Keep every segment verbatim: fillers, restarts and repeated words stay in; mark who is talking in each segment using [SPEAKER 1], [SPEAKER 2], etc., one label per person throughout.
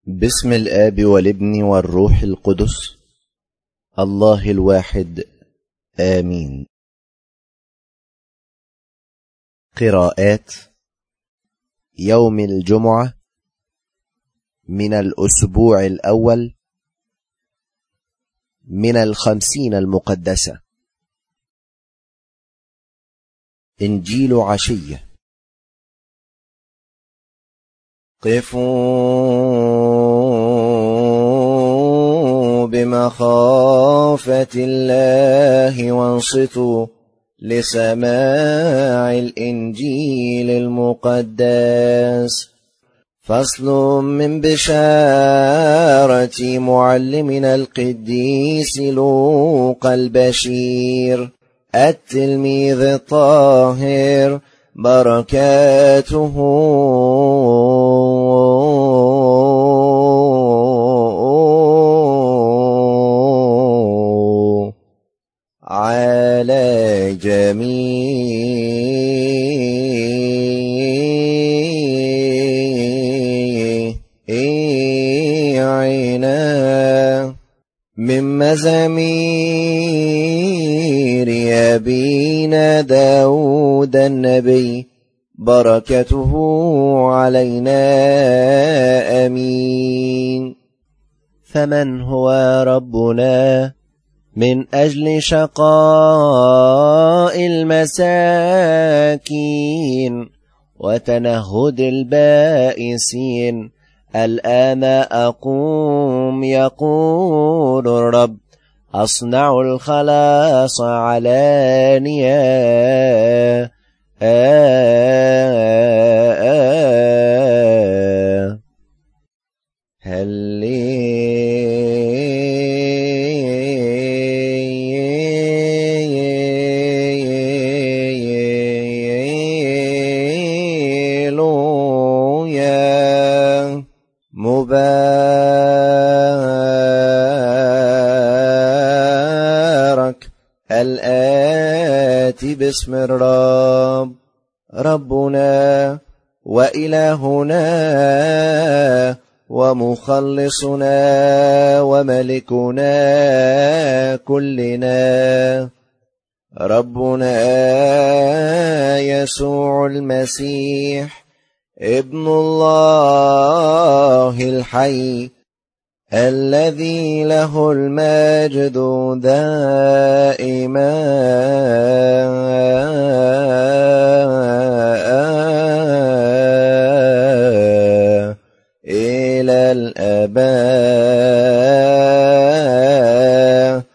[SPEAKER 1] بسم الآب والابن والروح القدس الله الواحد آمين. قراءات يوم الجمعة من الأسبوع الأول من الخمسين المقدسة. إنجيل عشية. قفوا بمخافة الله وانصتوا لسماع الإنجيل المقدس. فصل من بشارة معلمنا القديس لوقا البشير التلميذ الطاهر، بركاته على جميعنا. من مزامير أبينا داود النبي، بركته علينا آمين. فمن هو ربنا من أجل شقاء المساكين وتنهد البائسين الآن أقوم، يقول الرب، أصنع الخلاص علانية. هللويا. مبارك الآتي باسم الرب، ربنا وإلهنا ومخلصنا وملكنا كلنا، ربنا يسوع المسيح ابن الله الحي، الذي له المجد دائما إلى الآباء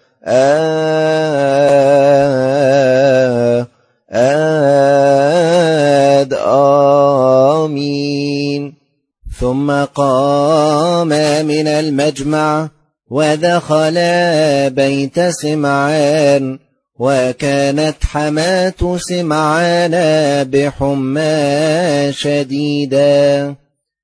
[SPEAKER 1] آمين. ثم قام من المجمع ودخل بيت سمعان، وكانت حماة سمعان بحمى شديدة،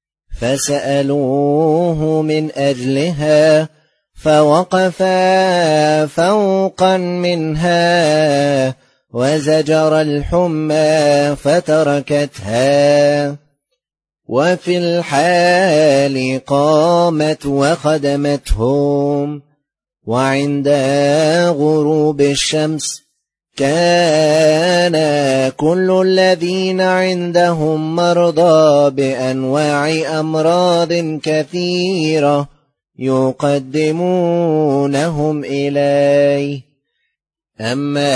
[SPEAKER 1] فسألوه من أجلها، فوقف فوقا منها وزجر الحمى فتركتها. وفي الحال قامت وخدمتهم. وعند غروب الشمس كان كل الذين عندهم مرضى بأنواع أمراض كثيرة يقدمونهم إليه. أما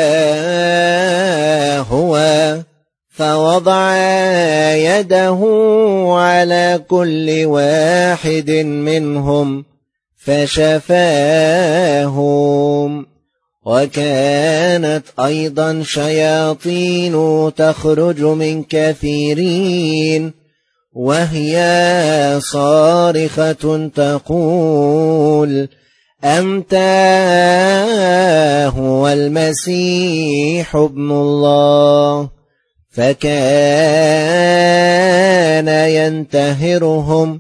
[SPEAKER 1] هو فوضع يده على كل واحد منهم فشفاهم. وكانت أيضا شياطين تخرج من كثيرين، وهي صارخة تقول، أنت هو المسيح ابن الله. فكان ينتهرهم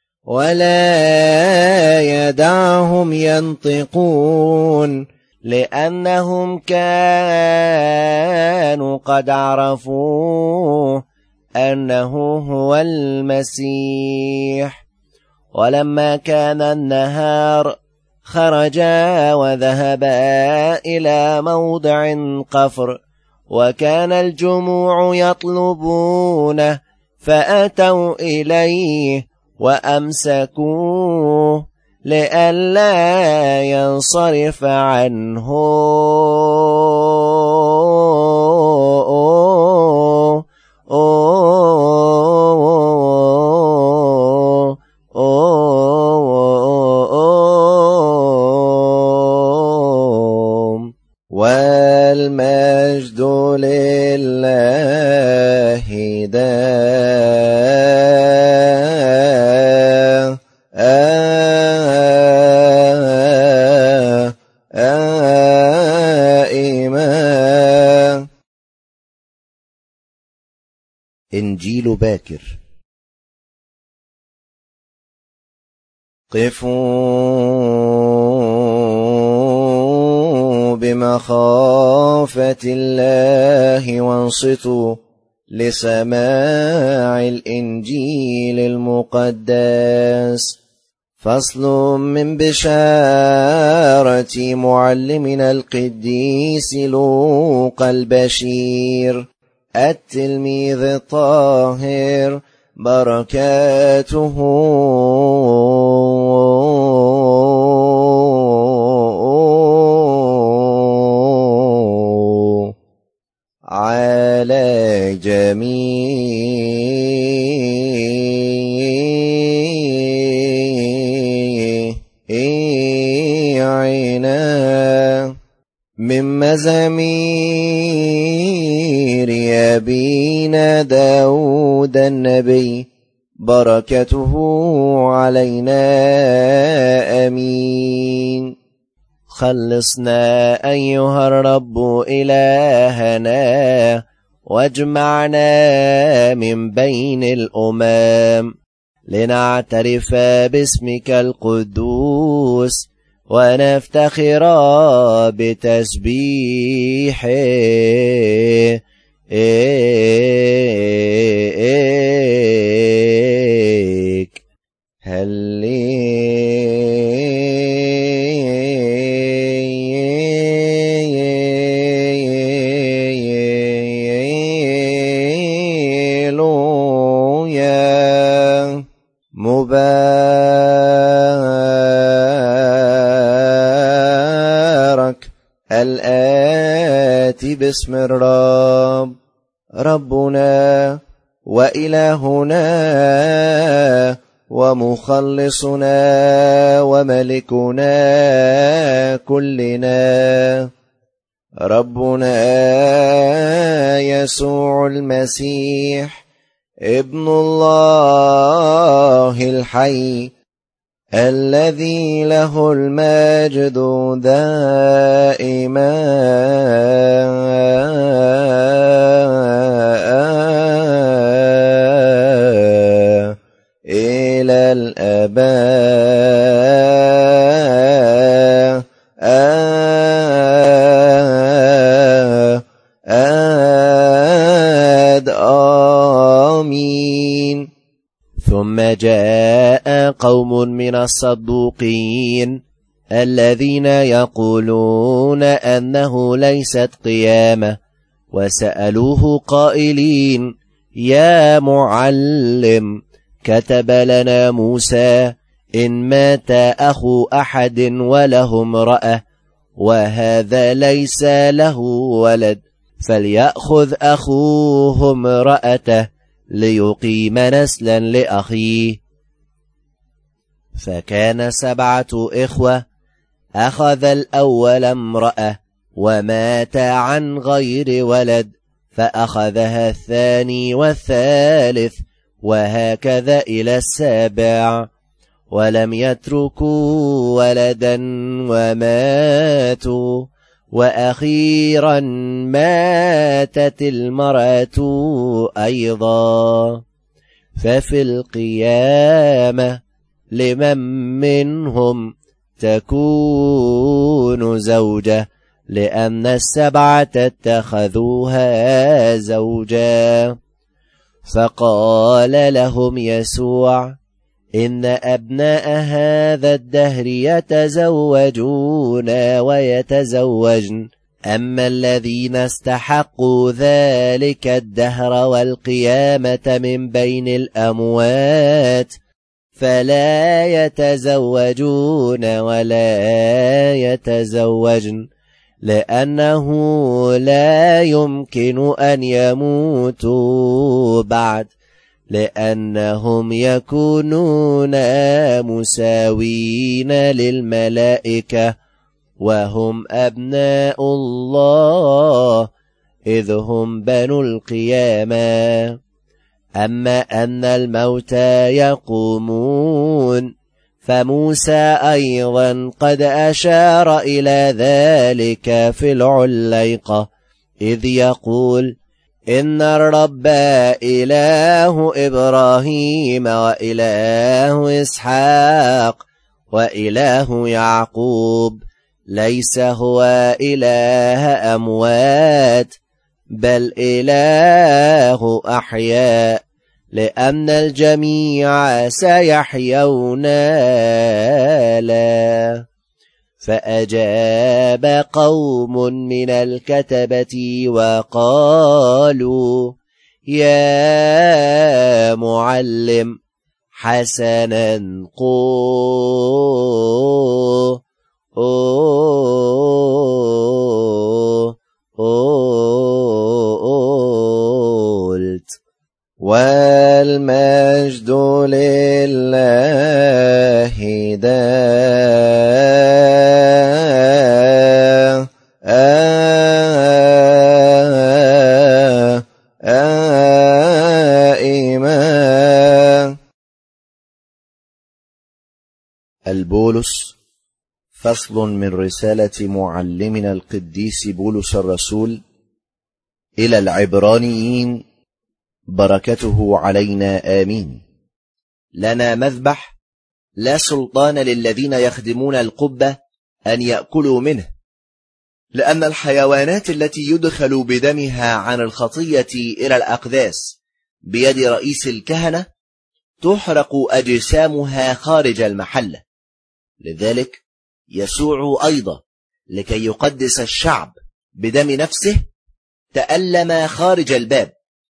[SPEAKER 1] ولا يدعهم ينطقون، لأنهم كانوا قد عرفوه أنه هو المسيح. ولما كان النهار خرجا وذهبا إلى موضع قفر، وكان الجموع يطلبونه، فأتوا إليه وأمسكوه لئلا ينصرف عنه. والمجد لله دائما. إنجيل باكر. قفوا بمخافة الله وانصتوا لسماع الإنجيل المقدس. فصل من بشارة معلمنا القديس لوقا البشير التلميذ الطاهر، بركاته على جميعنا. من مزامير أبينا داود النبي، بركته علينا آمين. خلصنا أيها الرب إلهنا، واجمعنا من بين الأمم، لنعترف باسمك القدوس ونفتخر بتسبيحه. هللويا. مبارك الآتي باسم الرب، ربنا وإلهنا ومخلصنا وملكنا كلنا، ربنا يسوع المسيح ابن الله الحي، الذي له المجد دائما إلى الآباء. آمين. ثم جاء قوم من الصدوقين الذين يقولون أنه ليست قيامة، وسألوه قائلين: يا معلم، كتب لنا موسى إن مات أخو أحد وله امرأة وهذا ليس له ولد، فليأخذ أخوه امرأته ليقيم نسلا لأخيه. فكان سبعة إخوة، أخذ الأول امرأة ومات عن غير ولد، فأخذها الثاني والثالث، وهكذا إلى السابع، ولم يتركوا ولدا وماتوا. وأخيرا ماتت المرأة أيضا. ففي القيامة لمن منهم تكون زوجة، لأن السبعة اتخذوها زوجا. فقال لهم يسوع: إن أبناء هذا الدهر يتزوجون ويتزوجن، أما الذين استحقوا ذلك الدهر والقيامة من بين الأموات فلا يتزوجون ولا يتزوجن، لأنه لا يمكن أن يموتوا بعد، لأنهم يكونون مساوين للملائكة وهم أبناء الله إذ هم بنو القيامة. أما أن الموتى يقومون فموسى أيضا قد أشار إلى ذلك في العليقة إذ يقول: إن الرب إله إبراهيم وإله إسحاق وإله يعقوب، ليس هو إله أموات بل إله أحياء، لأن الجميع سيحيون لا. فأجاب قوم من الكتبة وقالوا: يا معلم، حسنا قو قلت. والمجد لله دائما. البولس، فصل من رسالة معلمنا القديس بولس الرسول إلى العبرانيين، بركته علينا آمين. لنا مذبح لا سلطان للذين يخدمون القبة أن يأكلوا منه، لأن الحيوانات التي يدخل بدمها عن الخطية إلى الأقداس بيد رئيس الكهنة تحرق أجسامها خارج المحلة. لذلك يسوع أيضا لكي يقدس الشعب بدم نفسه تألم خارج الباب.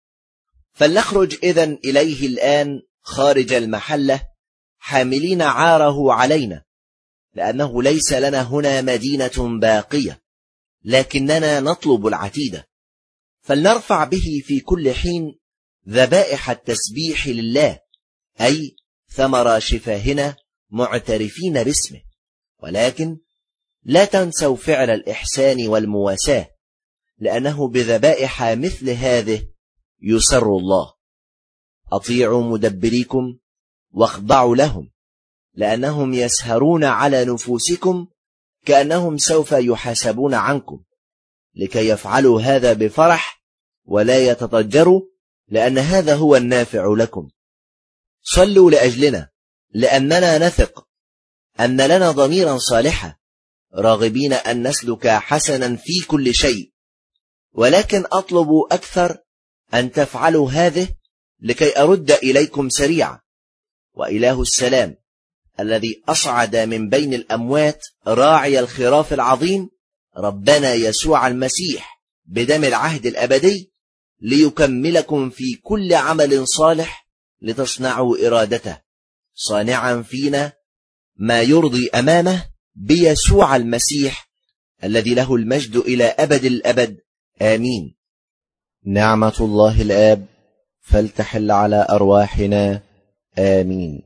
[SPEAKER 1] فلنخرج إذن إليه الآن خارج المحلة حاملين عاره علينا، لأنه ليس لنا هنا مدينة باقية، لكننا نطلب العتيدة. فلنرفع به في كل حين ذبائح التسبيح لله، أي ثمر شفاهنا معترفين باسمه. ولكن لا تنسوا فعل الإحسان والمواساة، لأنه بذبائح مثل هذه يسر الله. أطيعوا مدبريكم واخضعوا لهم، لأنهم يسهرون على نفوسكم كأنهم سوف يحاسبون عنكم، لكي يفعلوا هذا بفرح ولا يتضجروا، لأن هذا هو النافع لكم. صلوا لأجلنا، لأننا نثق أن لنا ضميرا صالحا، راغبين أن نسلك حسنا في كل شيء. ولكن أطلب أكثر أن تفعلوا هذه لكي أرد إليكم سريعا. وإله السلام الذي أصعد من بين الأموات راعي الخراف العظيم، ربنا يسوع المسيح، بدم العهد الأبدي، ليكملكم في كل عمل صالح لتصنعوا إرادته، صانعا فينا ما يرضي أمامه بيسوع المسيح الذي له المجد إلى أبد الأبد. آمين. نعمة الله الآب فلتحل على أرواحنا. آمين.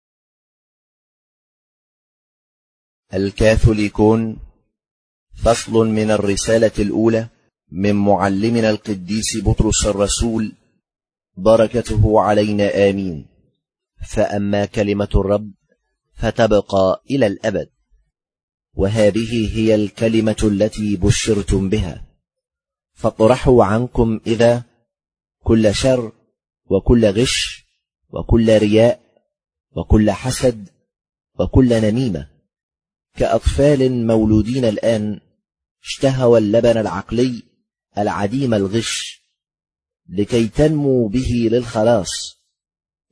[SPEAKER 1] الكاثوليكون، فصل من الرسالة الأولى من معلمنا القديس بطرس الرسول، بركته علينا. آمين. فأما كلمة الرب فتبقى إلى الأبد، وهذه هي الكلمة التي بشرتم بها. فاطرحوا عنكم إذا كل شر وكل غش وكل رياء وكل حسد وكل نميمة، كأطفال مولودين الآن اشتهوا اللبن العقلي العديم الغش، لكي تنموا به للخلاص،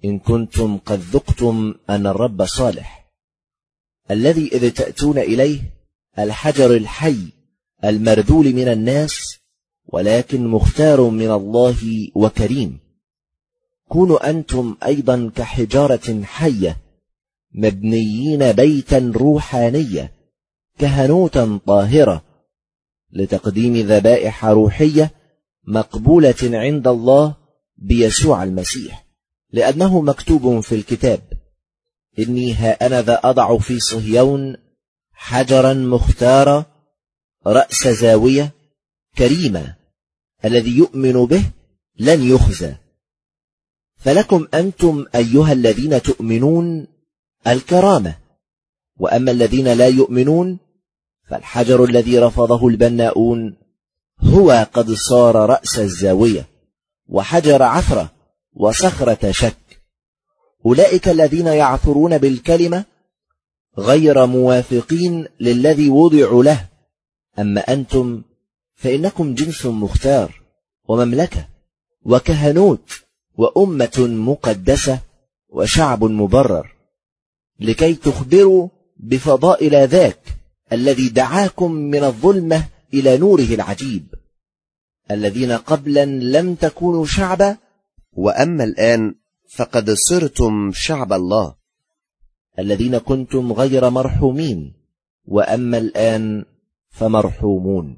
[SPEAKER 1] إن كنتم قد ذقتم أن الرب صالح، الذي إذ تأتون إليه الحجر الحي المرذول من الناس، ولكن مختار من الله وكريم. كونوا أنتم أيضا كحجارة حية مبنيين بيتا روحانية كهنوتا طاهرة لتقديم ذبائح روحية مقبولة عند الله بيسوع المسيح، لأنه مكتوب في الكتاب: إني ها أنا ذا أضع في صهيون حجرا مختارا رأس زاوية كريمة، الذي يؤمن به لن يخزى. فلكم أنتم أيها الذين تؤمنون الكرامة، وأما الذين لا يؤمنون فالحجر الذي رفضه البناؤون هو قد صار رأس الزاوية وحجر عثرة وصخرة شك. أولئك الذين يعثرون بالكلمة غير موافقين للذي وضعوا له، أما أنتم فإنكم جنس مختار ومملكة وكهنوت وأمة مقدسة وشعب مبرر، لكي تخبروا بفضائل ذاك الذي دعاكم من الظلمة إلى نوره العجيب، الذين قبلا لم تكونوا شعبا،
[SPEAKER 2] وأما الآن فقد صرتم شعب الله.
[SPEAKER 1] الذين كنتم غير مرحومين، وأما الآن فمرحومون.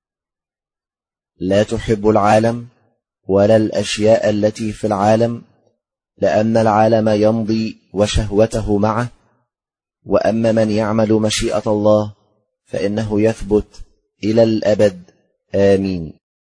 [SPEAKER 1] لا تحب العالم ولا الأشياء التي في العالم، لأن العالم يمضي وشهوته معه، وأما من يعمل مشيئة الله فإنه يثبت إلى الأبد. آمين.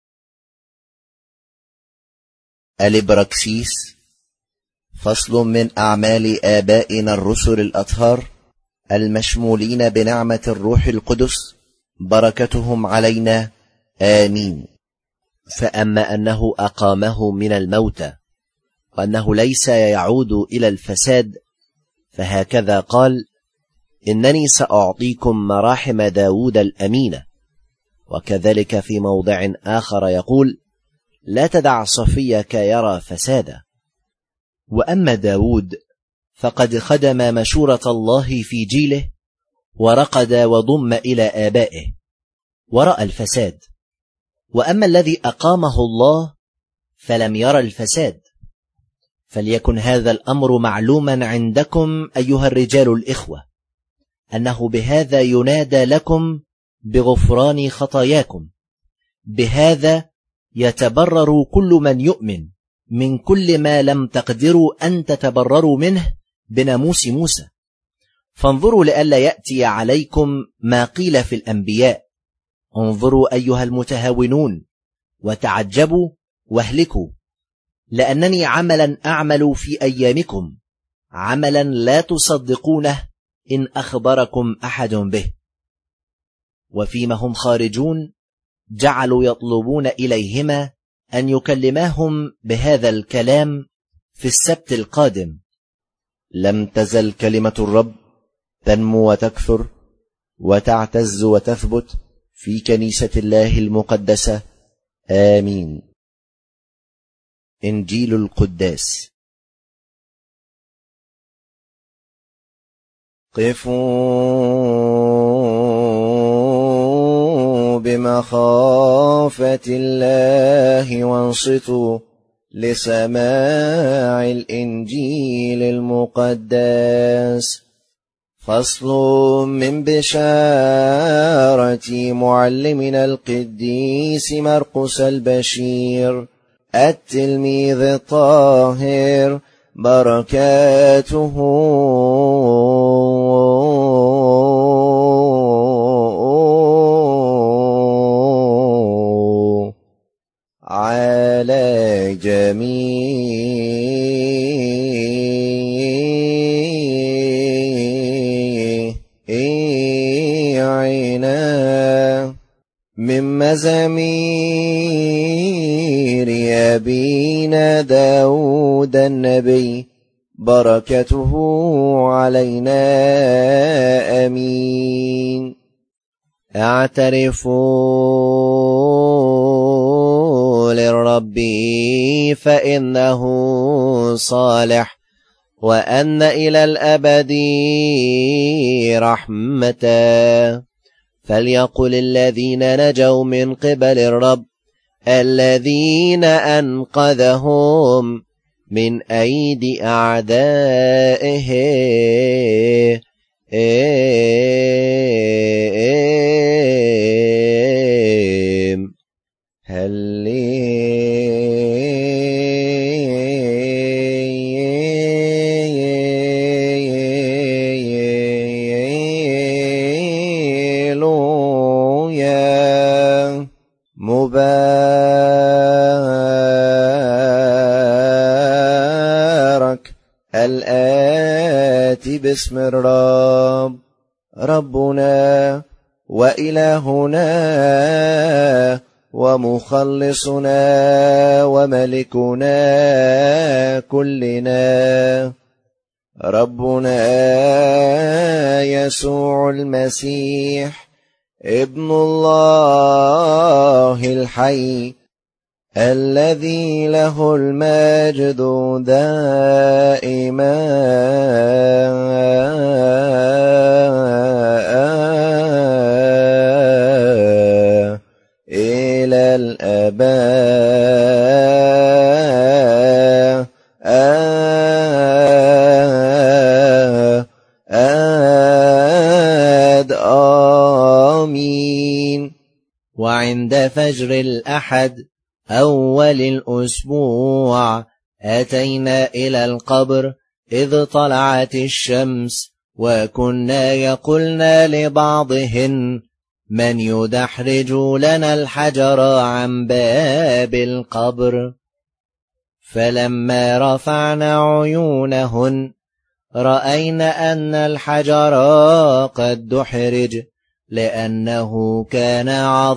[SPEAKER 1] الإبراكسيس، فصل من أعمال آبائنا الرسل الأطهار المشمولين بنعمة الروح القدس، بركتهم علينا. آمين. فأما أنه أقامه من الموتى، وأنه ليس يعود إلى الفساد، فهكذا قال: إنني سأعطيكم مراحم داود الأمينة. وكذلك في موضع آخر يقول: لا تدع صفيك يرى فسادا. وأما داود فقد خدم مشورة الله في جيله، ورقد وضم إلى آبائه، ورأى الفساد. وأما الذي أقامه الله فلم يرى الفساد. فليكن هذا الأمر معلوما عندكم أيها الرجال الإخوة، أنه بهذا ينادى لكم بغفران خطاياكم. بهذا يتبرر كل من يؤمن من كل ما لم تقدروا أن تتبرروا منه بناموس موسى. فانظروا لئلا يأتي عليكم ما قيل في الأنبياء: انظروا أيها المتهاونون، وتعجبوا واهلكوا، لأنني عملا أعمل في أيامكم، عملا لا تصدقونه إن أخبركم أحد به. وفيما هم خارجون جعلوا يطلبون إليهما أن يكلماهم بهذا الكلام في السبت القادم.
[SPEAKER 2] لم تزل كلمة الرب تنمو وتكثر وتعتز وتثبت في كنيسة الله المقدسة. آمين.
[SPEAKER 1] إنجيل القداس.
[SPEAKER 2] قفوا بمخافة الله وانصتوا لسماع الإنجيل المقدس. فصل من بشارة معلمنا القديس مرقس البشير التلميذ الطاهر، بركاته على جميعنا. من مزامير أبينا داود النبي، بركته علينا. آمين. اعترفوا للرب فإنه
[SPEAKER 1] صالح، وأن إلى الأبد رحمة. فليقل الذين نجوا من قبل الرب، الذين أنقذهم من أيدي أعدائهم، هللويا. مبارك الآتي باسم الرب، ربنا وإلهنا ومخلصنا وملكنا كلنا، ربنا يسوع المسيح ابن الله الحي، الذي له المجد دائما إلى الأبد. آمين. وعند فجر الأحد أول الأسبوع أتينا إلى القبر إذ طلعت الشمس، وكنا يقولن لبعضهن من يدحرج لنا الحجر عن باب القبر. فلما رفعنا عيونهن رأينا أن الحجر قد دحرج، لأنه كان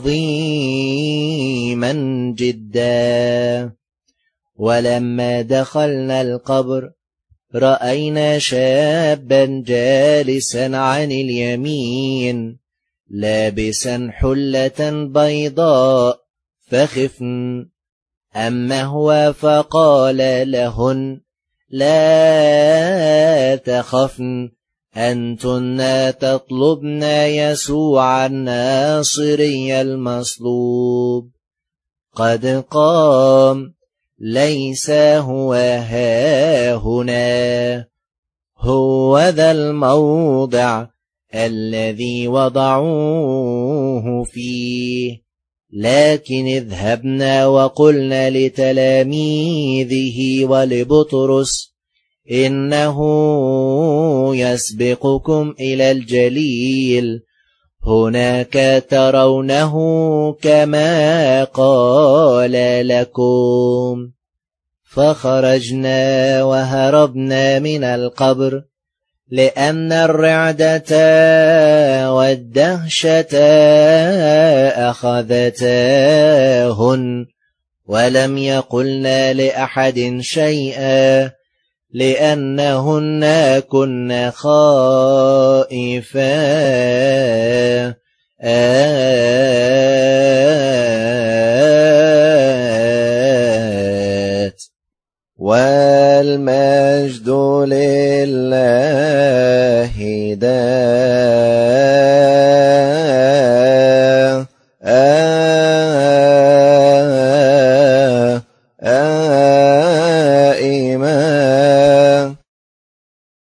[SPEAKER 1] عظيما جدا. ولما دخلنا القبر رأينا شابا جالسا عن اليمين لابسا حلة بيضاء، فخفن. أما هو فقال لهن لا تخفن، أنتن تطلبن يسوع الناصري المصلوب، قد قام، ليس هو هاهنا، هو ذا الموضع الذي وضعوه فيه. لكن اذهبنا وقلنا لتلاميذه ولبطرس إنه يسبقكم إلى الجليل، هناك ترونه كما قال لكم. فخرجنا وهربنا من القبر، لأن الرعدة والدهشة أخذتاهن، ولم يقلن لأحد شيئا، لأنهن كن خائفات. والمجد لله دائما